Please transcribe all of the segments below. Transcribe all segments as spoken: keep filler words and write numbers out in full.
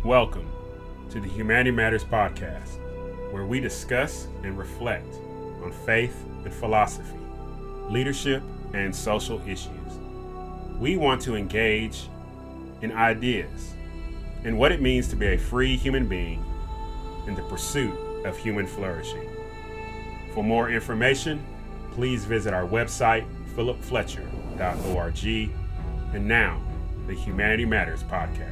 Welcome to the Humanity Matters podcast, where we discuss and reflect on faith and philosophy, leadership and social issues. We want to engage in ideas and what it means to be a free human being in the pursuit of human flourishing. For more information, please visit our website, philip fletcher dot org, and now, the Humanity Matters podcast.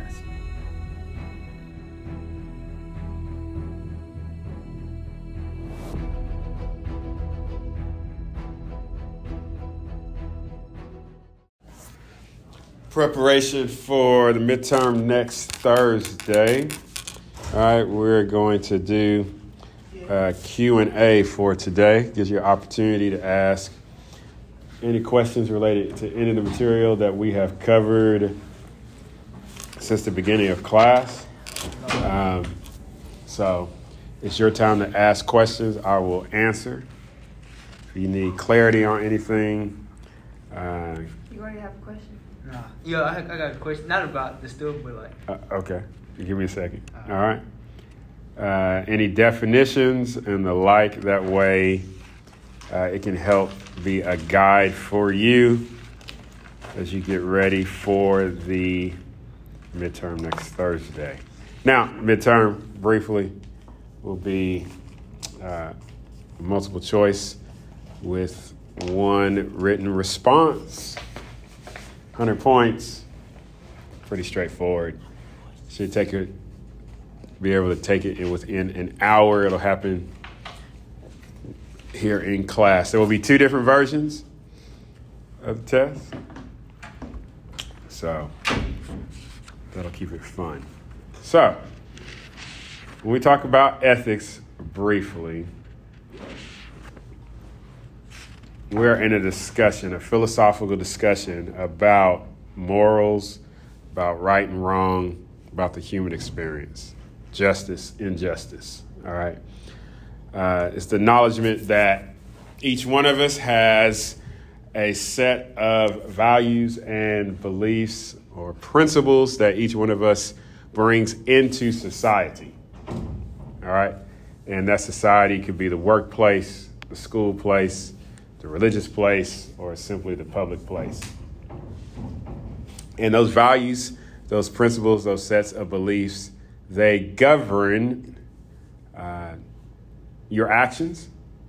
Preparation for the midterm next Thursday. All right, we're going to do a Q and A for today. Gives you an opportunity to ask any questions related to any of the material that we have covered since the beginning of class. Um, so it's your time to ask questions. I will answer. If you need clarity on anything. Uh, you already have a question? Nah. Yeah, I, I got a question. Not about the stuff, but like. Uh, okay. Give me a second. Uh, All right. Uh, any definitions and the like, that way uh, it can help be a guide for you as you get ready for the midterm next Thursday. Now, midterm, briefly, will be uh, multiple choice with one written response. one hundred points, pretty straightforward. Should take it, be able to take it in within an hour. It'll happen here in class. There will be two different versions of the test. So that'll keep it fun. So when we talk about ethics briefly, we're in a discussion, a philosophical discussion about morals, about right and wrong, about the human experience, justice, injustice, all right? Uh, it's the acknowledgement that each one of us has a set of values and beliefs or principles that each one of us brings into society, all right? And that society could be the workplace, the school place, the religious place, or simply the public place. And those values, those principles, those sets of beliefs, they govern uh, your actions.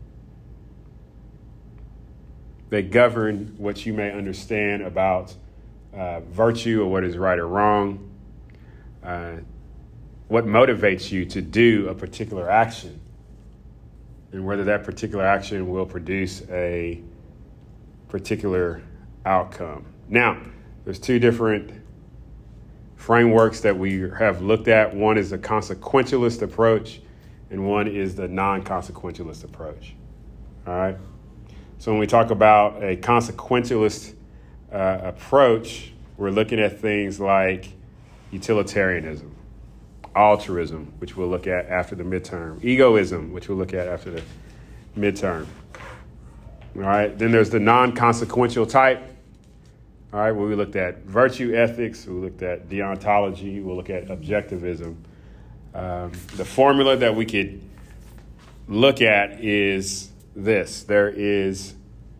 They govern what you may understand about uh, virtue or what is right or wrong, uh, what motivates you to do a particular action, and whether that particular action will produce a particular outcome. Now, there's two different frameworks that we have looked at. One is the consequentialist approach, and one is the non-consequentialist approach. All right? So when we talk about a consequentialist uh, approach, we're looking at things like utilitarianism, altruism, which we'll look at after the midterm, egoism, which we'll look at after the midterm. All right. Then there's the non-consequential type. All right. Where we looked at virtue ethics, we looked at deontology, we'll look at objectivism. Um, the formula that we could look at is this. There is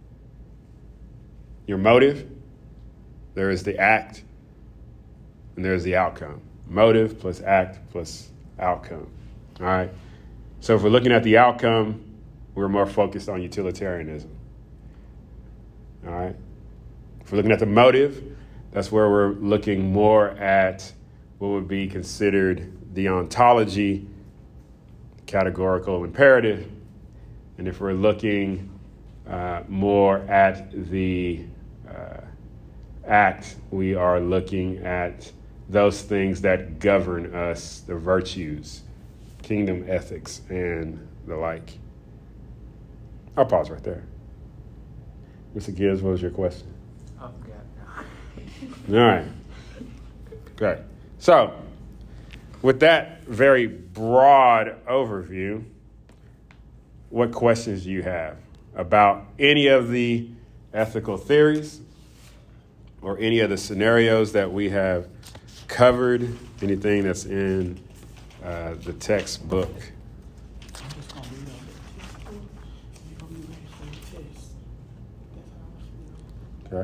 your motive, there is the act, and there's the outcome. Motive plus act plus outcome. All right. So if we're looking at the outcome, we're more focused on utilitarianism. All right. If we're looking at the motive, that's where we're looking more at what would be considered deontology, categorical imperative. And if we're looking uh, more at the uh, act, we are looking at those things that govern us, the virtues, kingdom ethics, and the like. I'll pause right there. Mister Gibbs, what was your question? I forgot. All right. Great. So, with that very broad overview, what questions do you have about any of the ethical theories or any of the scenarios that we have covered? Anything that's in uh, the textbook? Okay.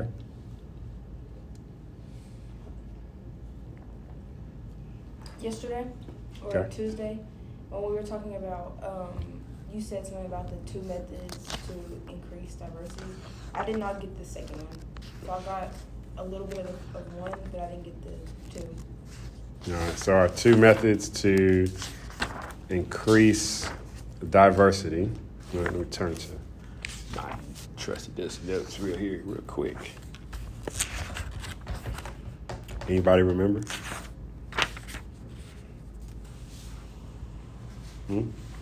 Yesterday or Okay. Tuesday, when we were talking about, um, you said something about the two methods to increase diversity. I did not get the second one, so I got a little bit of, of one, but I didn't get the two. All right. So our two methods to increase diversity. All right, let me turn to my trusty desk notes real here, real quick. Anybody remember? Hmm?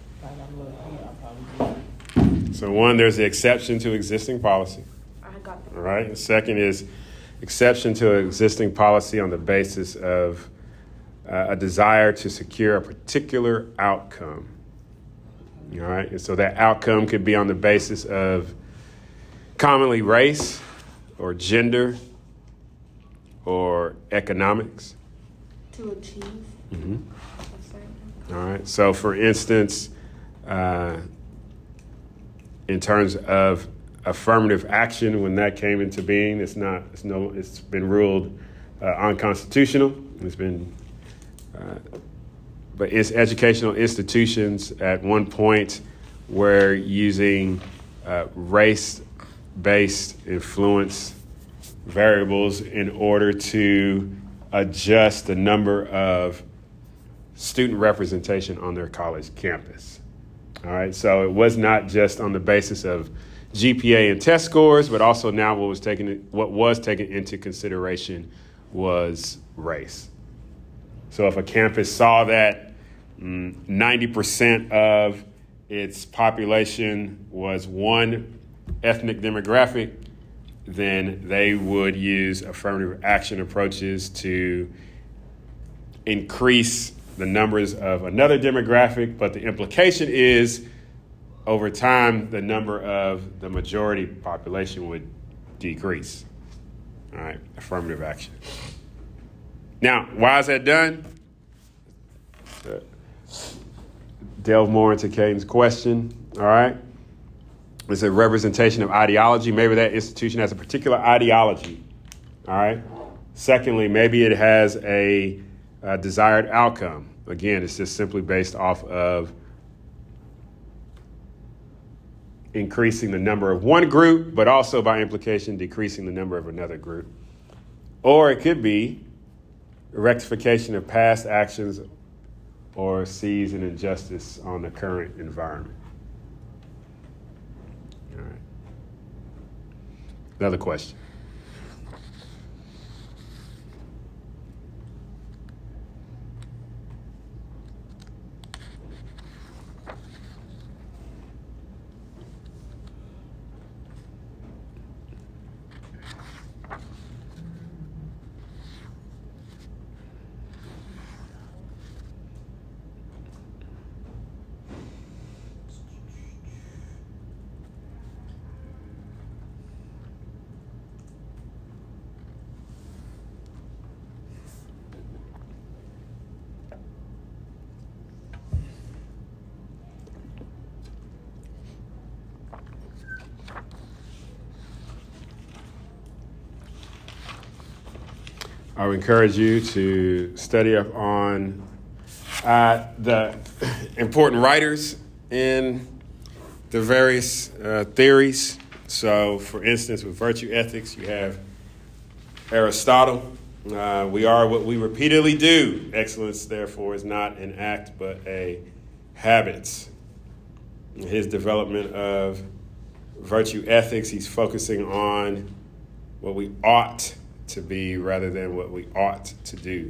So one, there's the exception to existing policy. I got the All right. The second is exception to existing policy on the basis of uh, a desire to secure a particular outcome. All right. And so that outcome could be on the basis of commonly race or gender or economics. to achieve. Mm-hmm. a certain- All right. So, for instance, uh, in terms of affirmative action, when that came into being, it's not. It's no. It's been ruled uh, unconstitutional. It's been. Uh, but its educational institutions at one point were using uh, race-based influence variables in order to adjust the number of student representation on their college campus. All right, so it was not just on the basis of G P A and test scores, but also now what was taken what was taken into consideration was race. So if a campus saw that mm, ninety percent of its population was one ethnic demographic, then they would use affirmative action approaches to increase the numbers of another demographic, but the implication is over time, the number of the majority population would decrease. All right, affirmative action. Now, why is that done? Uh, delve more into Caden's question, all right? It's a representation of ideology. Maybe that institution has a particular ideology, all right? Secondly, maybe it has a, a desired outcome. Again, it's just simply based off of increasing the number of one group, but also by implication, decreasing the number of another group. Or it could be rectification of past actions or sees an injustice on the current environment. All right. Another question. I would encourage you to study up on uh, the important writers in the various uh, theories. So, for instance, with virtue ethics, you have Aristotle. Uh, we are what we repeatedly do. Excellence, therefore, is not an act but a habit. In his development of virtue ethics, he's focusing on what we ought to be rather than what we ought to do.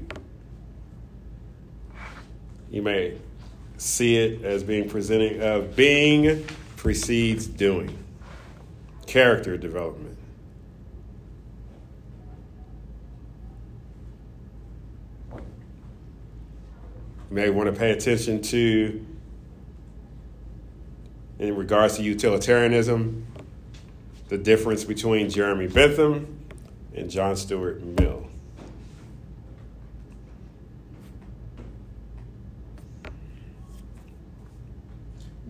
You may see it as being presenting of being precedes doing. Character development. You may want to pay attention to, in regards to utilitarianism, the difference between Jeremy Bentham and John Stuart Mill.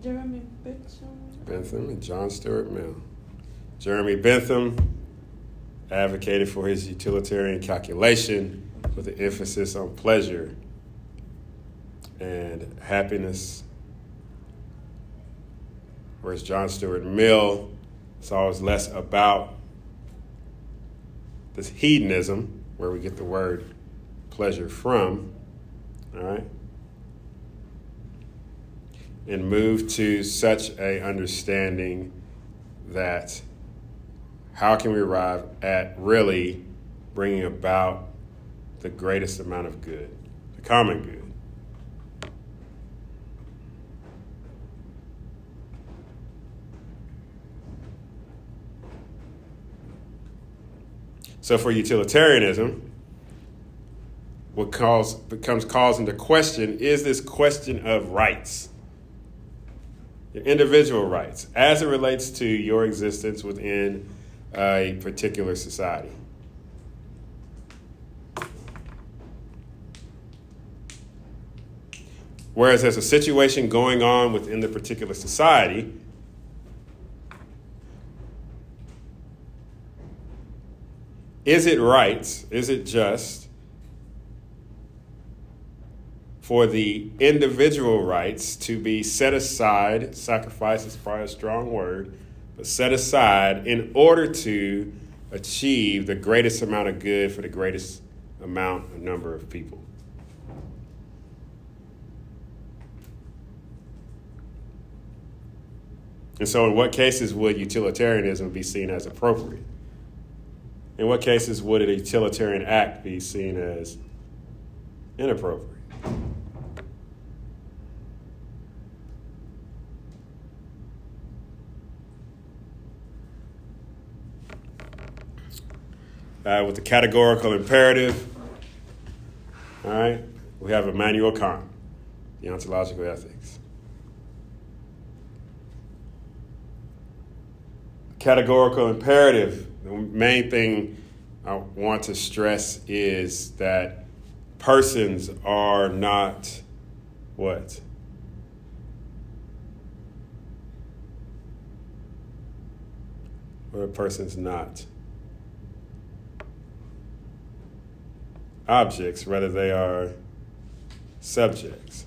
Jeremy Bentham. Bentham and John Stuart Mill. Jeremy Bentham advocated for his utilitarian calculation with an emphasis on pleasure and happiness, whereas John Stuart Mill saw it less about this hedonism, where we get the word pleasure from, all right, and moved to such a understanding that how can we arrive at really bringing about the greatest amount of good, the common good. So for utilitarianism, what calls, becomes calls into question is this question of rights, individual rights, as it relates to your existence within a particular society. Whereas there's a situation going on within the particular society, is it right, is it just for the individual rights to be set aside, sacrifice is probably a strong word, but set aside in order to achieve the greatest amount of good for the greatest amount of number of people? And so in what cases would utilitarianism be seen as appropriate? In what cases would a utilitarian act be seen as inappropriate? Uh, with the categorical imperative, all right, we have Immanuel Kant, the ontological ethics. Categorical imperative, the main thing I want to stress is that persons are not what? What are persons not? Objects, rather they are subjects.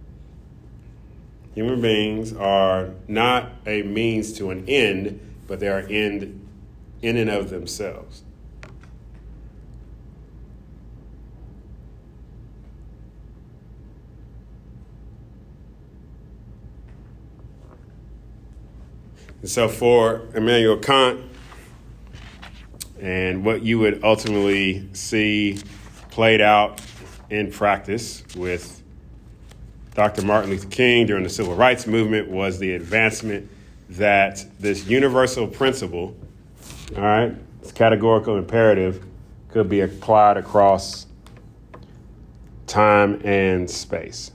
Human beings are not a means to an end, but they are end in and of themselves. And so for Immanuel Kant, and what you would ultimately see played out in practice with Doctor Martin Luther King during the Civil Rights Movement was the advancement that this universal principle, all right, this categorical imperative, could be applied across time and space.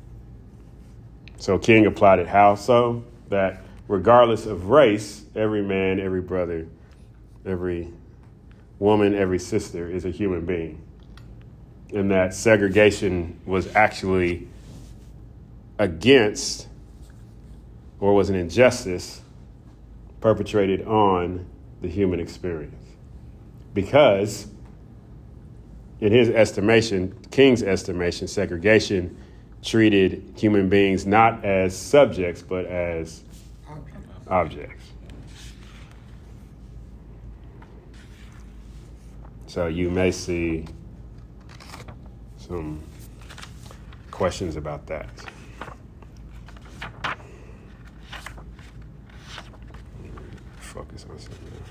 So King applied it how so? That regardless of race, every man, every brother, every woman, every sister is a human being. And that segregation was actually against, or was an injustice perpetrated on the human experience. Because in his estimation, King's estimation, segregation treated human beings not as subjects, but as objects. So you may see some questions about that. Focus on something else.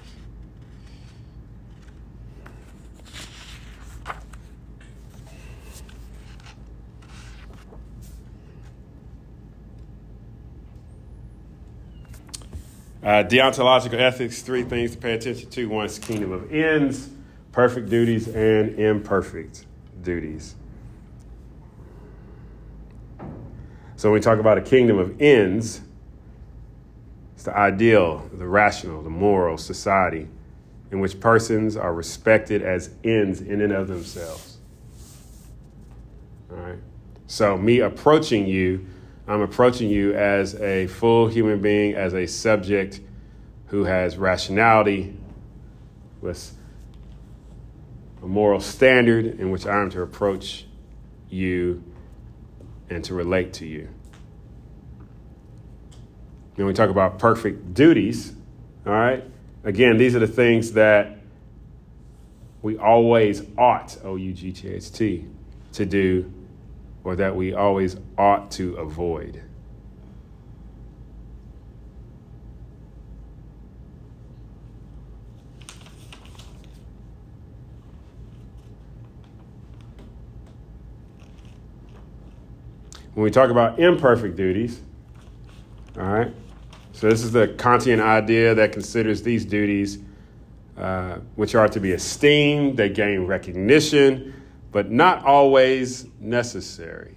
Uh, deontological ethics, three things to pay attention to. One is kingdom of ends, perfect duties, and imperfect duties. So when we talk about a kingdom of ends, it's the ideal, the rational, the moral society in which persons are respected as ends in and of themselves. All right. So me approaching you I'm approaching you as a full human being, as a subject who has rationality, with a moral standard in which I am to approach you and to relate to you. When we talk about perfect duties, all right, again, these are the things that we always ought, O U G T H T, to do, or that we always ought to avoid. When we talk about imperfect duties, all right, so this is the Kantian idea that considers these duties, uh, which are to be esteemed, they gain recognition, but not always necessary.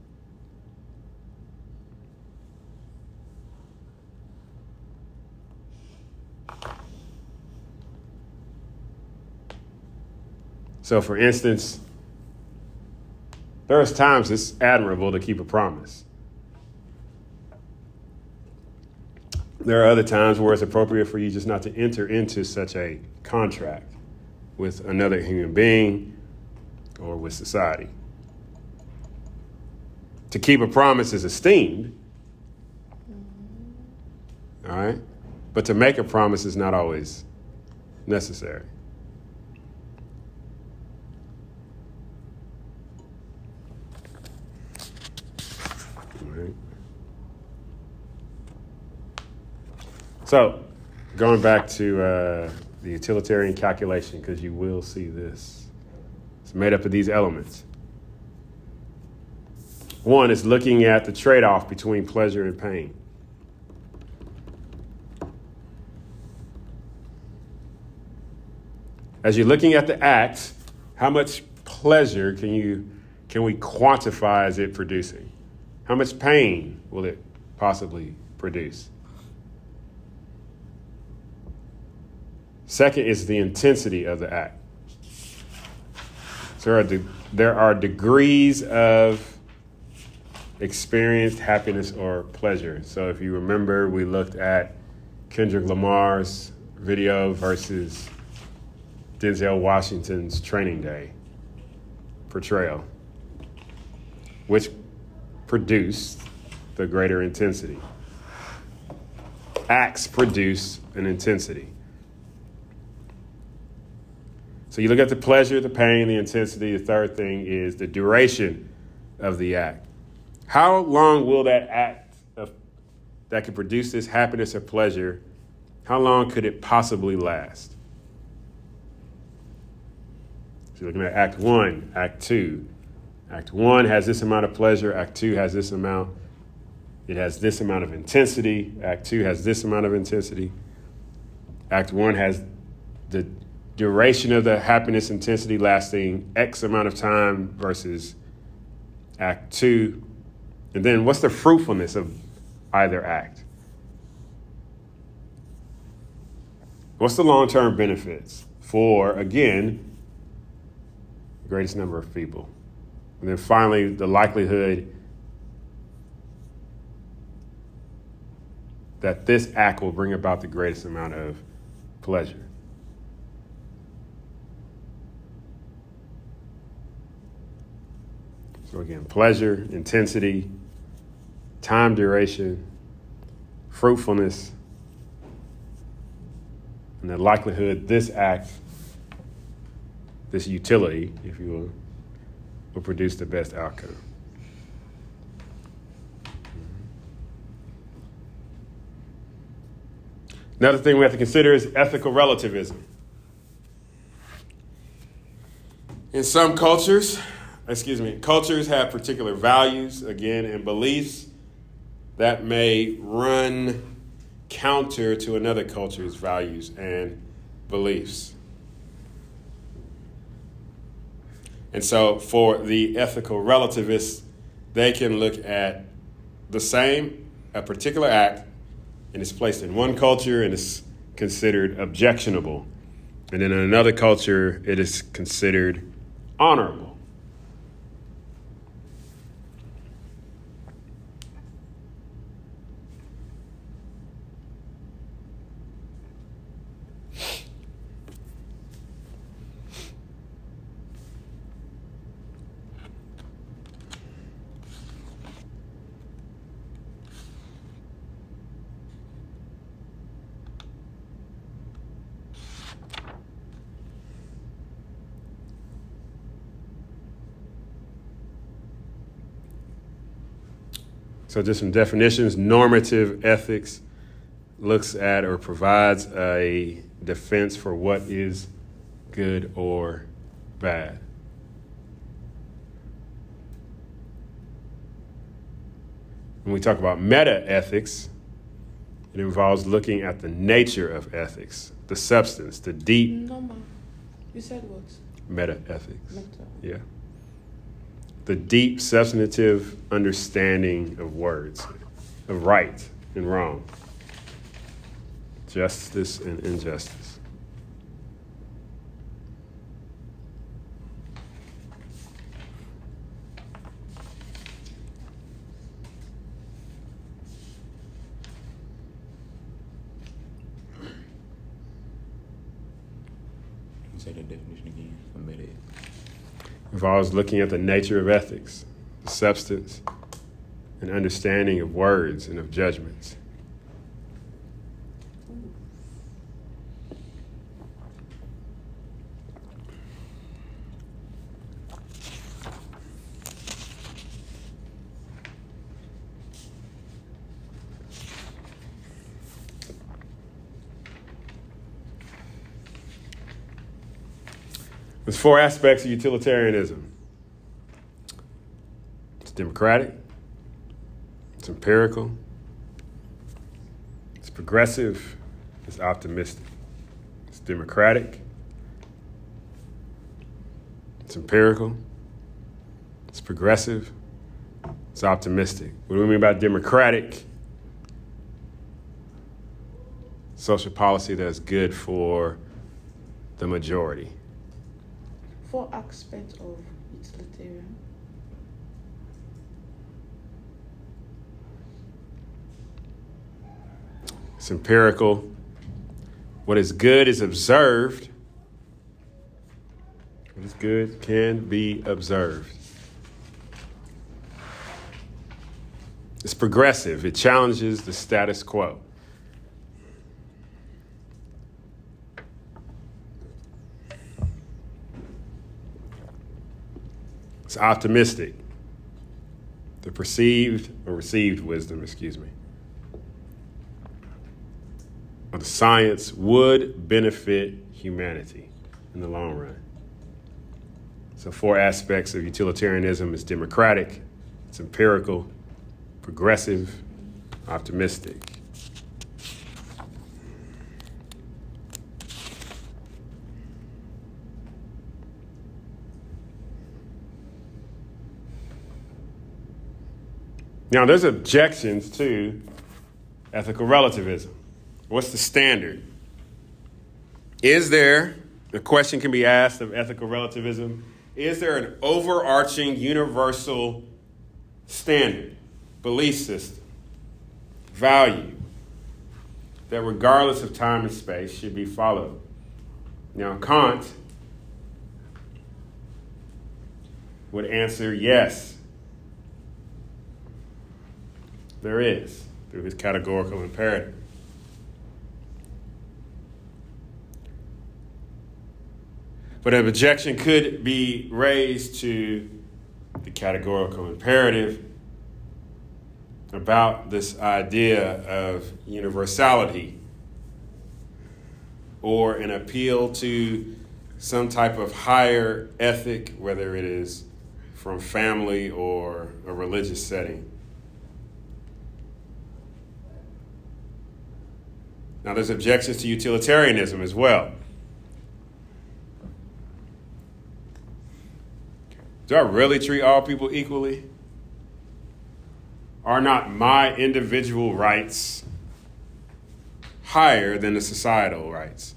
So, for instance, there's times it's admirable to keep a promise. There are other times where it's appropriate for you just not to enter into such a contract with another human being or with society. To keep a promise is esteemed, all right? But to make a promise is not always necessary. So, going back to uh, the utilitarian calculation, because you will see this. It's made up of these elements. One is looking at the trade-off between pleasure and pain. As you're looking at the act, how much pleasure can you can we quantify as it producing? How much pain will it possibly produce? Second is the intensity of the act. So there are, de- there are degrees of experienced happiness or pleasure. So if you remember, we looked at Kendrick Lamar's video versus Denzel Washington's Training Day portrayal, which produced the greater intensity. Acts produce an intensity. So you look at the pleasure, the pain, the intensity. The third thing is the duration of the act. How long will that act of, that could produce this happiness or pleasure, how long could it possibly last? So you're looking at Act One, Act Two. Act One has this amount of pleasure. Act Two has this amount. It has this amount of intensity. Act Two has this amount of intensity. Act One has the duration of the happiness intensity lasting X amount of time versus Act Two. And then what's the fruitfulness of either act? What's the long-term benefits for, again, the greatest number of people? And then finally, the likelihood that this act will bring about the greatest amount of pleasure. So again, pleasure, intensity, time duration, fruitfulness, and the likelihood this act, this utility, if you will, will produce the best outcome. Another thing we have to consider is ethical relativism. In some cultures, excuse me, cultures have particular values, again, and beliefs that may run counter to another culture's values and beliefs. And so for the ethical relativists, they can look at the same, a particular act, and it's placed in one culture and it's considered objectionable. And then in another culture, it is considered honorable. So just some definitions. Normative ethics looks at or provides a defense for what is good or bad. When we talk about meta-ethics, it involves looking at the nature of ethics, the substance, the deep. No, ma. You said what? Meta-ethics. Meta. Yeah. The deep substantive understanding of words, of right and wrong, justice and injustice. Say the definition again for meta. Involves looking at the nature of ethics, the substance and understanding of words and of judgments. There's four aspects of utilitarianism. It's democratic, it's empirical, it's progressive, it's optimistic. It's democratic, it's empirical, it's progressive, it's optimistic. What do we mean by democratic? Social policy that's good for the majority. Four aspects of utilitarian. It's empirical. What is good is observed. What is good can be observed. It's progressive. It challenges the status quo. It's optimistic. The perceived or received wisdom, excuse me, of the science would benefit humanity in the long run. So four aspects of utilitarianism is democratic, it's empirical, progressive, optimistic. Now, there's objections to ethical relativism. What's the standard? Is there, the question can be asked of ethical relativism, is there an overarching universal standard, belief system, value, that regardless of time and space should be followed? Now, Kant would answer yes. There is, through his categorical imperative. But an objection could be raised to the categorical imperative about this idea of universality, or an appeal to some type of higher ethic, whether it is from family or a religious setting. Now, there's objections to utilitarianism as well. Do I really treat all people equally? Are not my individual rights higher than the societal rights?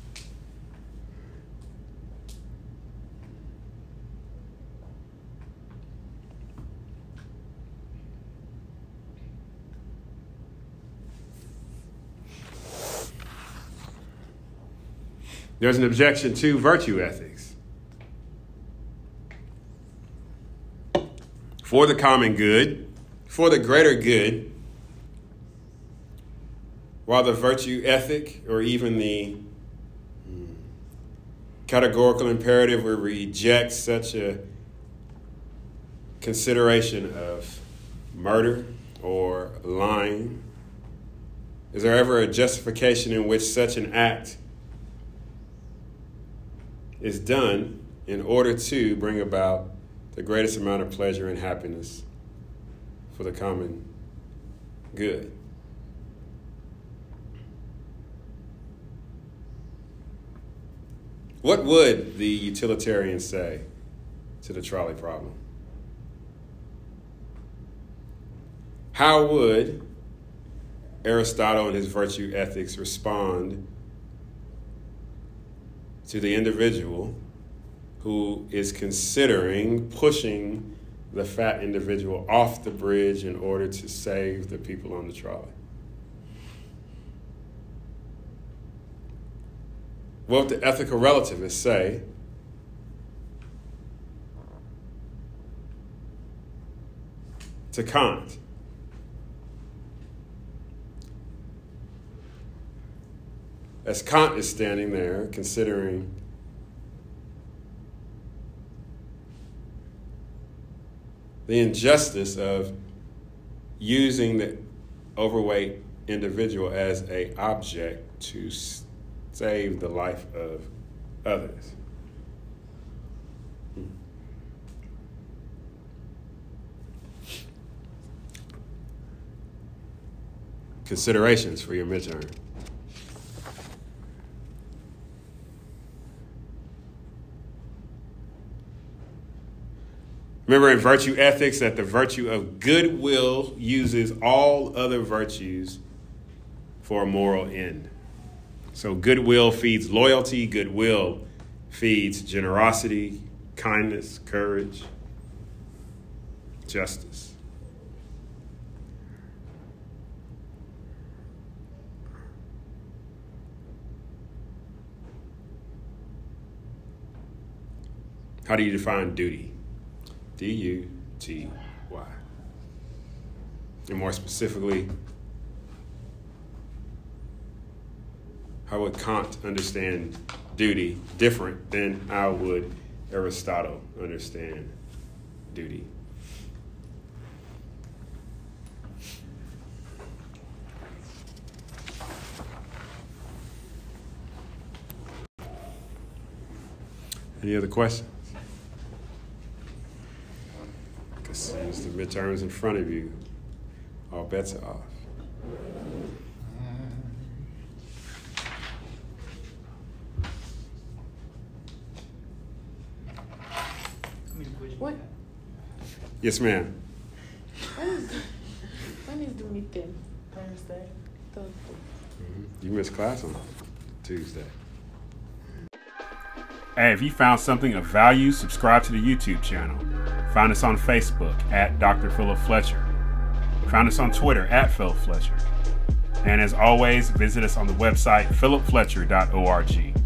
There's an objection to virtue ethics. For the common good, for the greater good, while the virtue ethic, or even the categorical imperative, will reject such a consideration of murder or lying? Is there ever a justification in which such an act is done in order to bring about the greatest amount of pleasure and happiness for the common good? What would the utilitarian say to the trolley problem? How would Aristotle and his virtue ethics respond to the individual who is considering pushing the fat individual off the bridge in order to save the people on the trolley? What would the ethical relativists say to Kant? As Kant is standing there considering the injustice of using the overweight individual as an object to save the life of others. Considerations for your midterm. Remember in virtue ethics that the virtue of goodwill uses all other virtues for a moral end. So goodwill feeds loyalty, goodwill feeds generosity, kindness, courage, justice. How do you define duty? D U T Y. And more specifically, how would Kant understand duty different than how would Aristotle understand duty? Any other questions? Because since the midterms in front of you, all bets are off. What? Yes, ma'am. When is the, when is the meeting? Thursday. Thursday. Mm-hmm. You missed class on Tuesday. Hey, if you found something of value, subscribe to the YouTube channel. Find us on Facebook at Doctor Philip Fletcher. Find us on Twitter at Philip Fletcher. And as always, visit us on the website philip fletcher dot org.